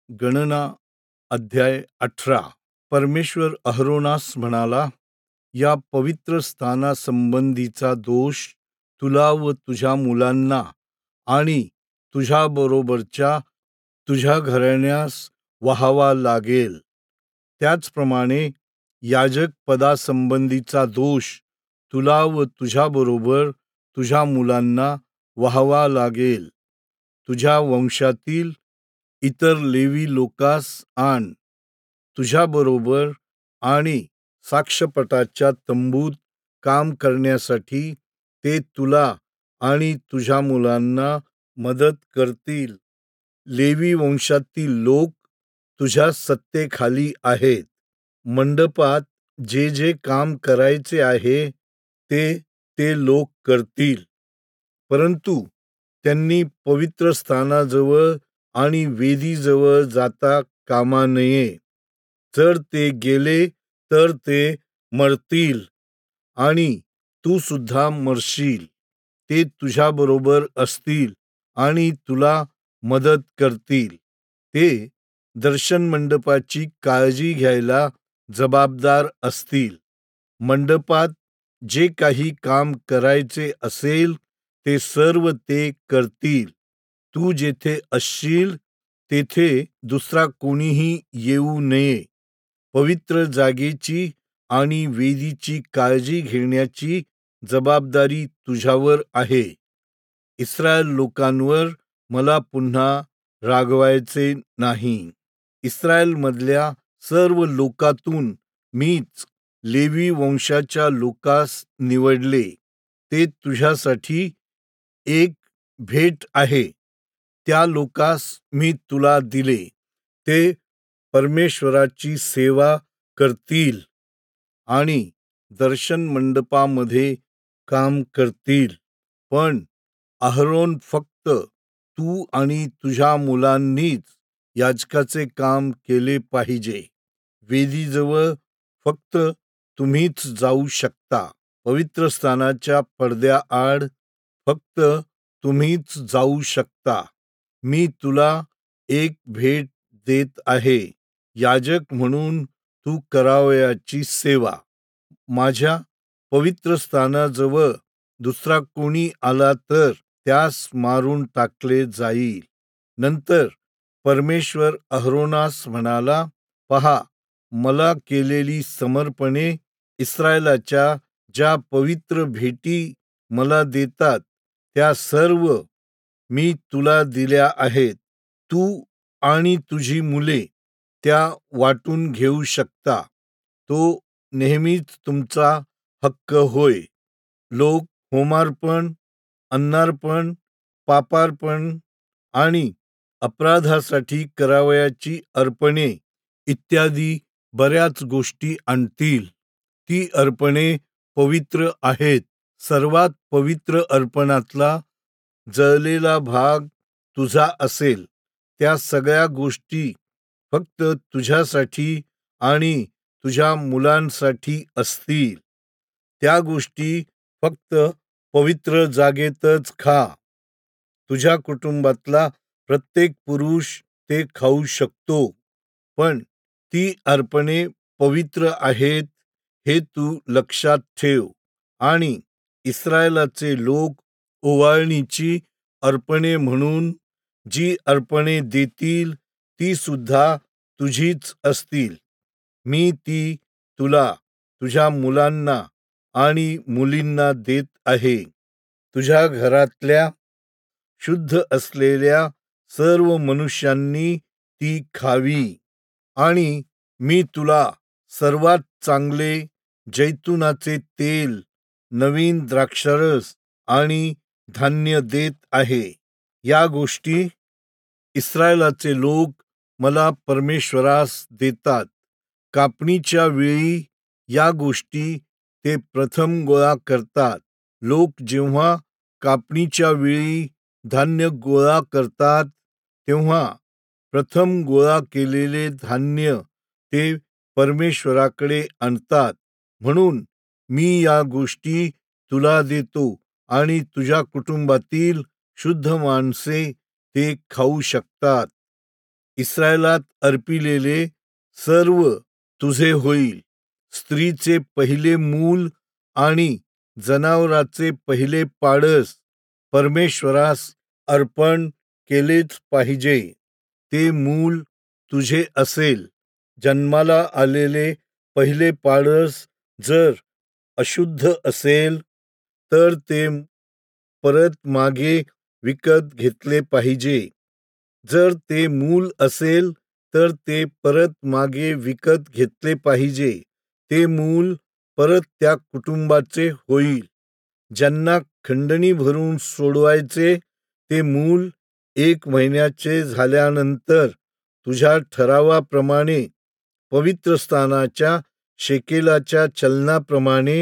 गणना अध्याय 18. परमेश्वर अहरोनास म्हणाला, या पवित्र स्थानासंबंधीचा दोष तुला व तुझ्या मुलांना आणि तुझ्याबरोबरच्या तुझ्या घराण्यास वहावा लागेल. त्याचप्रमाणे याजक पदासंबंधीचा दोष तुला व तुझ्याबरोबर तुझ्या मुलांना वहावा लागेल. तुझ्या वंशातील इतर लेवी लोकास आण, तुझ्याबरोबर आणि साक्षपटाच्या तंबूत काम करण्यासाठी ते तुला आणि तुझ्या मुलांना मदत करतील. लेवी वंशातील लोक तुझ्या सत्तेखाली आहेत. मंडपात जे जे काम करायचे आहे ते ते लोक करतील, परंतु त्यांनी पवित्र स्थानाजवळ आणि वेदीजवळ जाता कामा नये. जर ते गेले तर ते मरतील आणि तू सुद्धा मरशील. ते तुझ्याबरोबर असतील आणि तुला मदत करतील. ते दर्शन मंडपाची काळजी घ्यायला जबाबदार असतील. मंडपात जे काही काम करायचे असेल ते सर्व ते करतील. तू जेथे असशील तेथे दुसरा कोणीही येऊ नये. पवित्र जागेची आणि वेदीची काळजी घेण्याची जबाबदारी तुझ्यावर आहे. इस्रायल लोकांवर मला पुन्हा रागवायचे नाही. इस्रायलमधल्या सर्व लोकातून मीच लेवी वंशाच्या लोकास निवडले. ते तुझ्यासाठी एक भेट आहे. त्या लोकास मी तुला दिले. ते परमेश्वराची सेवा करतील आणि दर्शन मंडपामध्ये काम करतील. पण अहरोन फक्त तू आणि तुझ्या मुलांनीच याजकाचे काम केले पाहिजे. वेदीजवळ फक्त तुम्हीच जाऊ शकता. पवित्र स्थानाच्या पडद्याआड फक्त तुम्हीच जाऊ शकता. मी तुला एक भेट देत आहे. याजक म्हणून तू करावयाची सेवा. माझ्या पवित्र स्थानाजवळ दुसरा कोणी आला तर त्यास मारून टाकले जाईल. नंतर परमेश्वर अहरोनास म्हणाला, पहा, मला केलेली समर्पणे, इस्रायलाच्या ज्या पवित्र भेटी मला देतात त्या सर्व मी तुला दिल्या आहेत. तू आणि तुझी मुले त्या वाटून घेऊ शकता. तो नेहमीच तुमचा हक्क होय. लोक होमार्पण, अन्नार्पण, पापार्पण आणि अपराधासाठी करावयाची अर्पणे इत्यादी बऱ्याच गोष्टी आणतील. ती अर्पणे पवित्र आहेत. सर्वात पवित्र अर्पणातला जळलेला भाग तुझा असेल. त्या सगळ्या गोष्टी फक्त तुझ्यासाठी आणि तुझ्या मुलांसाठी असतील. त्या गोष्टी फक्त पवित्र जागेतच खा. तुझ्या कुटुंबातला प्रत्येक पुरुष ते खाऊ शकतो. पण ती अर्पणे पवित्र आहेत हे तू लक्षात ठेव. आणि इस्रायलाचे लोक ओवाळणीची अर्पणे म्हणून जी अर्पणे देतील ती सुद्धा तुझीच असतील. मी ती तुला, तुझ्या मुलांना आणि मुलींना देत आहे. तुझ्या घरातल्या शुद्ध असलेल्या सर्व मनुष्यांनी ती खावी. आणि मी तुला सर्वात चांगले जैतुनाचे तेल, नवीन द्राक्षरस आणि धान्य देत आहे. या गोष्टी इस्रायलाचे लोक मला परमेश्वरास देतात. कापणीच्या वेळी या गोष्टी ते प्रथम गोळा करतात. लोक जेव्हा कापणीच्या वेळी धान्य गोळा करतात तेव्हा प्रथम गोळा केलेले धान्य ते परमेश्वराकडे आणतात. म्हणून मी या गोष्टी तुला देतो आणि तुझ्या कुटुंबातील शुद्ध माणसे ते खाऊ शकतात. इस्रायलात अर्पिलेले सर्व तुझे होईल. स्त्रीचे पहिले मूल आणि जनावराचे पहिले पाडस परमेश्वरास अर्पण केलेच पाहिजे. ते मूल तुझे असेल. जन्माला आलेले पहिले पाडस जर अशुद्ध असेल तर ते परत मागे विकत घेतले पाहिजे. जर ते मूल असेल तर ते परत मागे विकत घेतले पाहिजे. ते मूल परत त्या कुटुंबाचे होईल. ज्यांना खंडणी भरून सोडवायचे ते मूल 1 महिन्याचे झाल्यानंतर तुझ्या ठरावाप्रमाणे पवित्रस्थानाच्या शेकेलाच्या चलनाप्रमाणे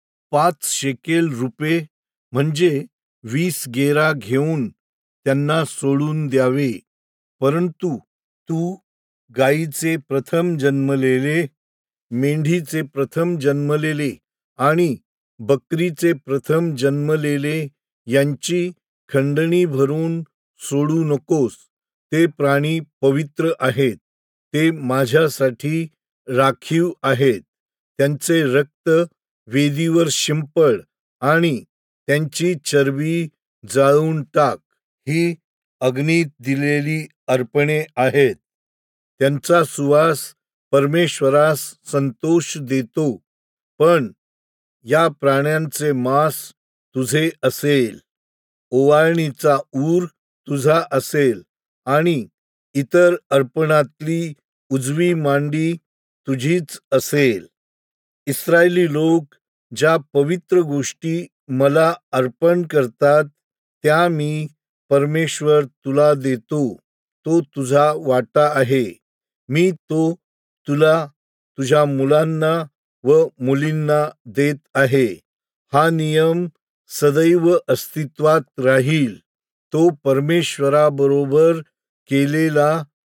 5 शेकेल रुपये म्हणजे 20 गेरा घेऊन त्यांना सोडून द्यावे. परंतु तू गायीचे प्रथम जन्मलेले, मेंढीचे प्रथम जन्मलेले आणि बकरीचे प्रथम जन्मलेले यांची खंडणी भरून सोडू नकोस. ते प्राणी पवित्र आहेत. ते माझ्यासाठी राखीव आहेत. त्यांचे रक्त वेदीवर शिंपड आणि त्यांची चरबी जाळून टाक. ही अग्नीत दिलेली अर्पणे आहेत. त्यांचा सुवास परमेश्वरास संतोष देतो. पण या प्राण्यांचे मांस तुझे असेल. ओवाळणीचा ऊर तुझा असेल आणि इतर अर्पणातली उजवी मांडी तुझीच असेल. इस्रायली लोक ज्या पवित्र गोष्टी मला अर्पण करतात त्या मी परमेश्वर तुला देतो. तो तुझा वाटा आहे. मी तो तुला, तुझ्या मुलांना व मुलींना देत आहे. हा नियम सदैव अस्तित्वात राहील. तो परमेश्वराबरोबर केलेला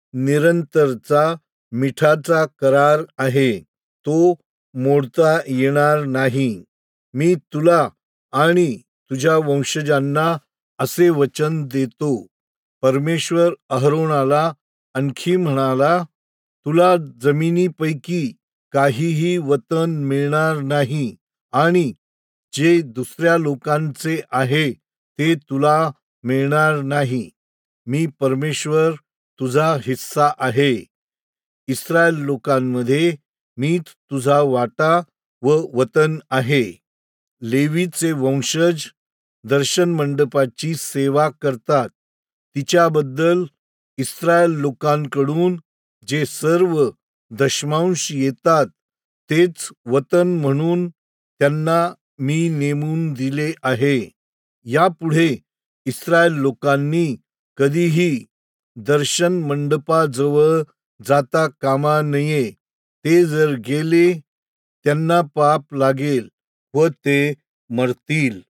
निरंतरचा मिठाचा करार आहे. तो मोडता येणार नाही. मी तुला आणि तुझ्या वंशजांना असे वचन देतो. परमेश्वर अहरोनाला आणखी म्हणाला, तुला जमिनीपैकी काहीही वतन मिळणार नाही आणि जे दुसऱ्या लोकांचे आहे ते तुला मिळणार नाही. मी परमेश्वर तुझा हिस्सा आहे. इस्रायल लोकांमध्ये मीच तुझा वाटा व वतन आहे. लेवीचे वंशज दर्शन मंडपाची सेवा करतात. तिच्याबद्दल इस्रायल लोकांकडून जे सर्व दशमांश येतात तेच वतन म्हणून त्यांना मी नेमून दिले आहे. यापुढे इस्रायल लोकांनी कधीही दर्शन मंडपाजवळ जाता कामा नये. ते जर गेले त्यांना पाप लागेल व ते मरतील.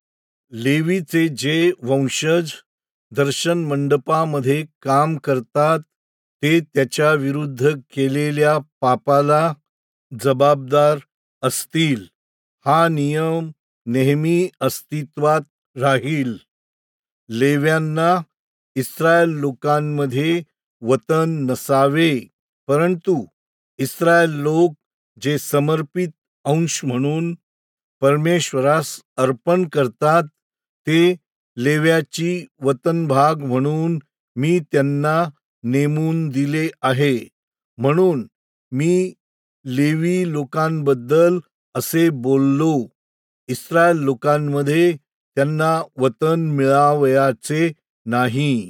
लेवीचे जे वंशज दर्शन मंडपामध्ये काम करतात ते त्याच्या विरुद्ध केलेल्या पापाला जबाबदार असतील. हा नियम नेहमी अस्तित्वात राहील. लेव्यांना इस्रायल लोकांमध्ये वतन नसावे, परंतु इस्रायल लोक जे समर्पित अंश म्हणून परमेश्वरास अर्पण करतात ते लेव्याची वतनभाग म्हणून मी त्यांना नेमून दिले आहे. म्हणून मी लेवी लोकांबद्दल असे बोललो. इस्रायल लोकांमध्ये त्यांना वतन मिळावयाचे नाही.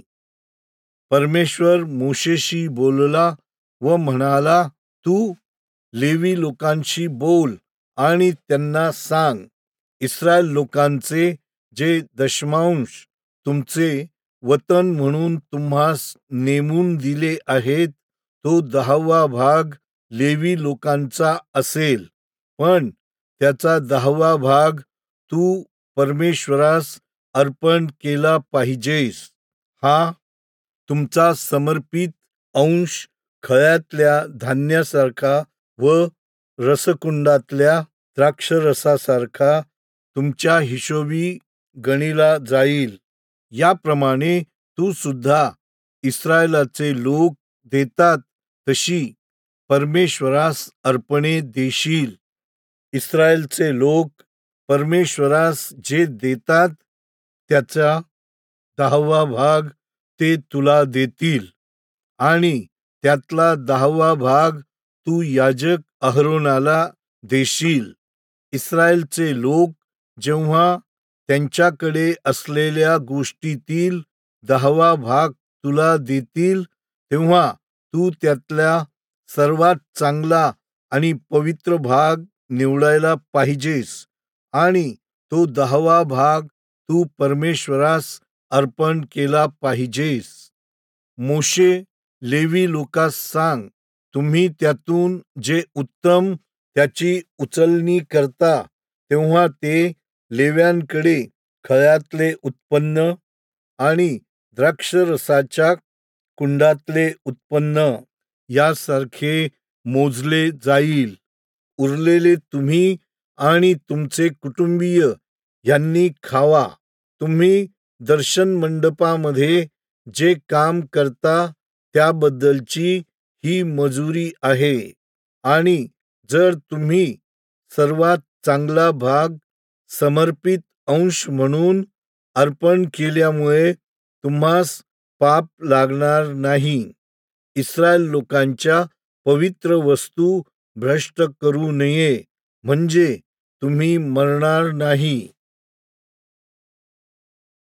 परमेश्वर मोशेशी बोलला व म्हणाला, तू लेवी लोकांशी बोल आणि त्यांना सांग, इस्रायल लोकांचे जे दशमांश तुमचे वतन म्हणून तुम्हास नेमून दिले आहेत तो 10वा भाग लेवी लोकांचा असेल. पण त्याचा 10वा भाग तू परमेश्वरास अर्पण केला पाहिजेस. हा तुमचा समर्पित अंश खळ्यातल्या धान्यासारखा व रसकुंडातल्या द्राक्षरसासारखा तुमच्या हिशोबी गणिला जाईल. याप्रमाणे तू सुद्धा इस्रायलाचे लोक देतात तशी परमेश्वरास अर्पणे देशील. इस्रायलचे लोक परमेश्वरास जे देतात त्याचा 10वा भाग ते तुला देतील आणि त्यातला 10वा भाग तू याजक अहरोनाला देशील. इस्रायलचे लोक जेव्हा त्यांच्याकडे असलेल्या गोष्टीतील 10वा भाग तुला देतील तेव्हा तू त्यातला सर्वात चांगला आणि पवित्र भाग निवडायला पाहिजेस आणि तो 10वा भाग तू परमेश्वरास अर्पण केला पाहिजेस. मोशे लेवी लोकास सांग, तुम्ही त्यातून जे उत्तम त्याची उचलणी करता तेव्हा ते लेव्यांकडे खळ्यातले उत्पन्न आणि द्राक्षरसाच्या कुंडातले उत्पन्न यासारखे मोजले जाईल. उरलेले तुम्ही आणि तुमचे कुटुंबीय यांनी खावा. तुम्ही दर्शन मंडपामध्ये जे काम करता त्याबद्दलची ही मजुरी आहे आणि जर तुम्ही सर्वात चांगला भाग समर्पित अंश म्हणून अर्पण केल्यामुळे तुम्हास पाप लागणार नाही. इस्रायल लोकांच्या पवित्र वस्तू भ्रष्ट करू नये म्हणजे तुम्ही मरणार नाही.